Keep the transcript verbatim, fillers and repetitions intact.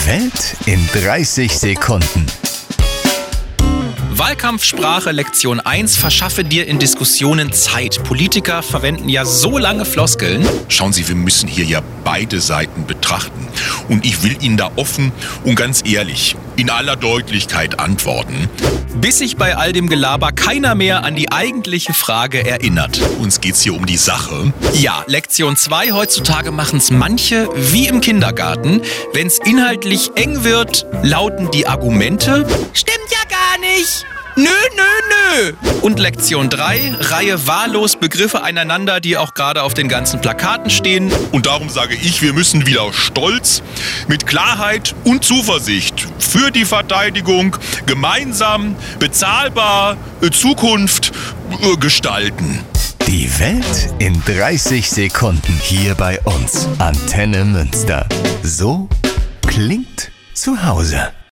Die Welt in dreißig Sekunden. Wahlkampfsprache Lektion eins: Verschaffe dir in Diskussionen Zeit. Politiker verwenden ja so lange Floskeln. Schauen Sie, wir müssen hier ja beide Seiten betrachten. Und ich will Ihnen da offen und ganz ehrlich, in aller Deutlichkeit antworten. Bis sich bei all dem Gelaber keiner mehr an die eigentliche Frage erinnert. Uns geht's hier um die Sache. Ja, Lektion zwei: Heutzutage machen's manche wie im Kindergarten. Wenn's inhaltlich eng wird, lauten die Argumente: Stimmt ja gar nicht! Nö, nö, nö. Und Lektion drei: Reihe wahllos Begriffe aneinander, die auch gerade auf den ganzen Plakaten stehen. Und darum sage ich, wir müssen wieder stolz, mit Klarheit und Zuversicht für die Verteidigung gemeinsam, bezahlbar, Zukunft äh, gestalten. Die Welt in dreißig Sekunden hier bei uns. Antenne Münster. So klingt zu Hause.